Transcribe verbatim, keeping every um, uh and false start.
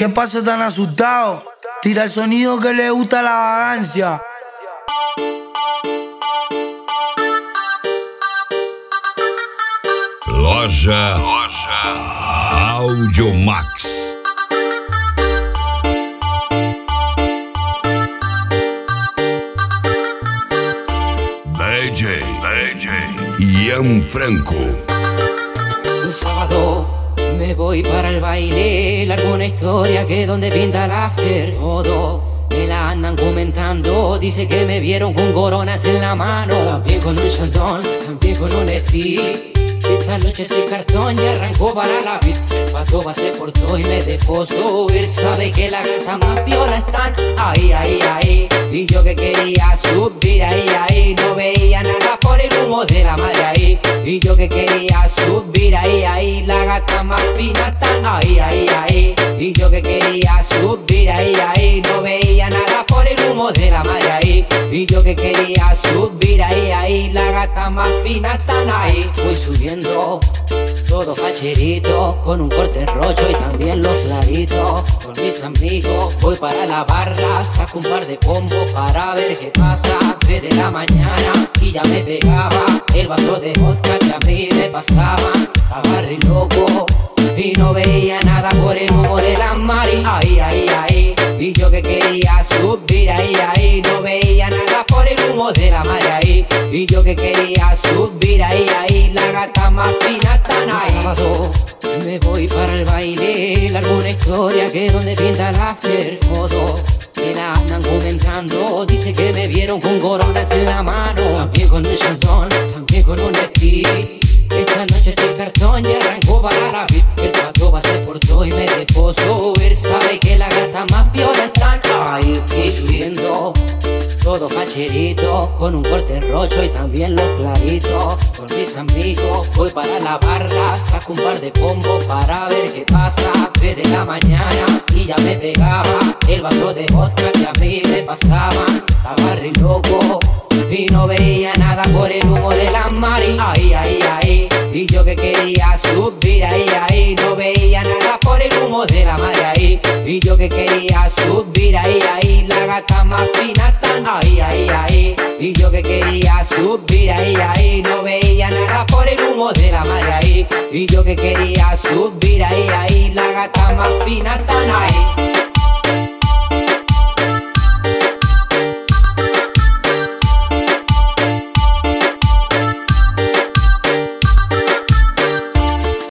¿Qué pasa tan asustado? Tira el sonido que le gusta la vagancia. Loja, Loja Audiomax. D J, D J Ian Franco. Un sábado me voy para el baile, largo una historia que donde pinta el after. Todo me la andan comentando, dice que me vieron con coronas en la mano, también con un chantón, también con un estilo. Esta noche estoy cartón y arrancó para la beat. El pato se portó y me dejó subir. Sabe que la gata más piola están ahí, ahí, ahí. Y yo que quería subir ahí, ahí. No veía nada por el humo de la madre ahí. Y yo que quería subir ahí, ahí. La gata más fina están ahí, ahí, ahí. Y yo que quería subir ahí, ahí. No veía nada por el humo de la madre ahí. Y yo que quería subir ahí, ahí. La gata más fina están ahí. Voy subiendo todo facherito, con un corte rocho y también los claritos. Con mis amigos voy para la barra, saco un par de combos para ver qué pasa. Tres de la mañana y ya me pegaba el vaso de vodka que a mí me pasaba. Estaba re loco y no veía nada por el humo de la mari. Ahí, ahí, ahí. Y yo que quería subir ahí, ahí. No veía nada por el humo de la mari ahí. Y yo que quería subir ahí, ahí. La gata más fina están ahí. Un sábado me voy para el baile, largo una historia que donde pinta el after. Todo me la andan comentando, dice que me vieron con coronas en la mano, también con un chantón, también con un estilo. Esta noche estoy cartón y arrancó para la beat. El pato se portó y me dejó subir. Sabe que la gata más piola están ahí. Y subiendo todo facherito, con un corte rocho y también los claritos. Con mis amigos voy para la barra, saco un par de combos para ver qué pasa. Tres de la mañana y ya me pegaba el vaso de vodka que a mí me pasaba. Estaba re loco y no veía nada por el humo de la mari. Ahí, ahí, ahí. Y yo que quería subir ahí, ahí. No veía nada por el humo de la mari ahí. Y yo que quería subir ahí, ahí. La gata más fina están ahí, ahí, ahí. Y yo que quería subir ahí, ahí. No veía nada por el humo de la mari ahí. Y yo que quería subir ahí, ahí. La gata más fina están ahí.